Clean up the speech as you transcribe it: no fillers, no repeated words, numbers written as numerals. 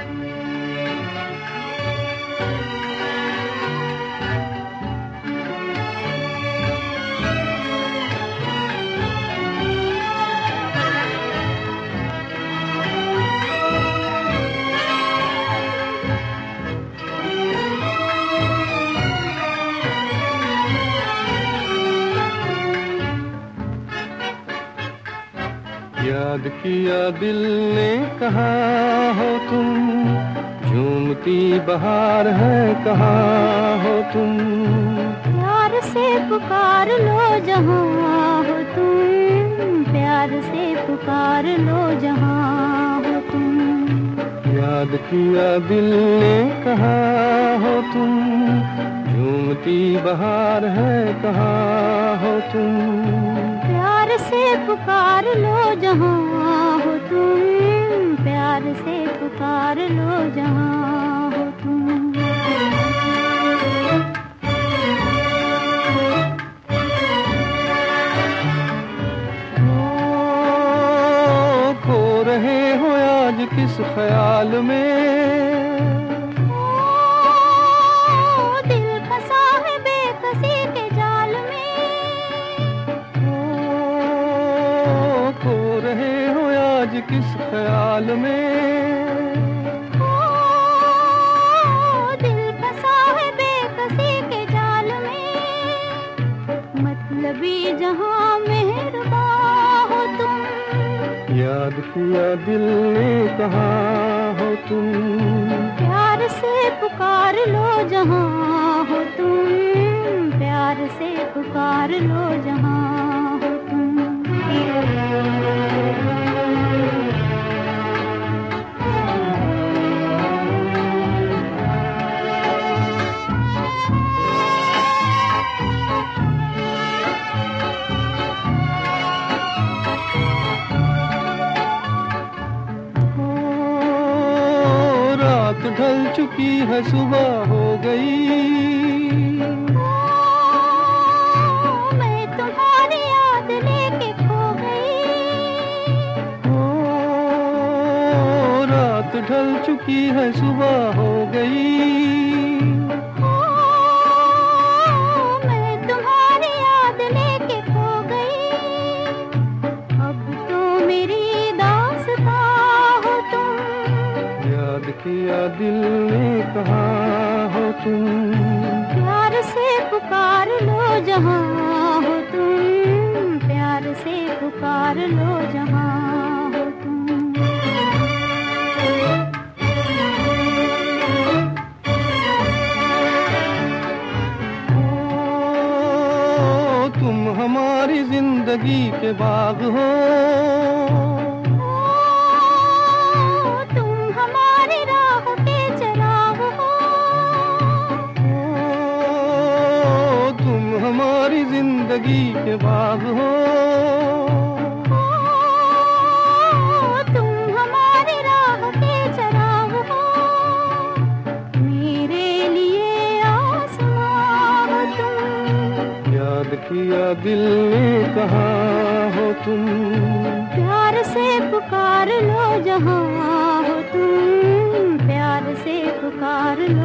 याद किया दिल ने कहाँ हो तुम, झूमती बहार है कहाँ हो तुम। प्यार से पुकार लो जहाँ हो तुम, प्यार से पुकार लो जहाँ हो तुम। याद किया दिल ने कहाँ हो तुम, झूमती बहार है कहाँ हो तुम। प्यार से पुकार लो जहाँ हो तुम, प्यार से पुकार लो जहाँ हो तुम। खो रहे हो आज किस ख्याल में, किस ख्याल में। दिल फंसा है बेकसी के जाल में, मतलबी जहां मेहरबान हो तुम। याद किया दिल ने कहाँ हो तुम, प्यार से पुकार लो जहां हो तुम, प्यार से पुकार लो जहां हो तुम। ढल चुकी है सुबह हो गई, मैं तुम्हारी याद लेके खो गई। रात ढल चुकी है सुबह हो गई, मैं तुम्हारी याद लेके खो गई। अब तो मेरी दास्तां हो तुम। याद किया दिल ने कहाँ हो तुम, प्यार से पुकार लो जहाँ हो तुम, प्यार से पुकार लो जहाँ हो तुम। तुम हमारी जिंदगी के बाग हो, जिंदगी के बाग हो। तुम हमारी राह के चराग हो, मेरे लिए आसमां हो तुम। याद किया दिल ने कहाँ हो तुम, प्यार से पुकार लो जहाँ हो तुम, प्यार से पुकार लो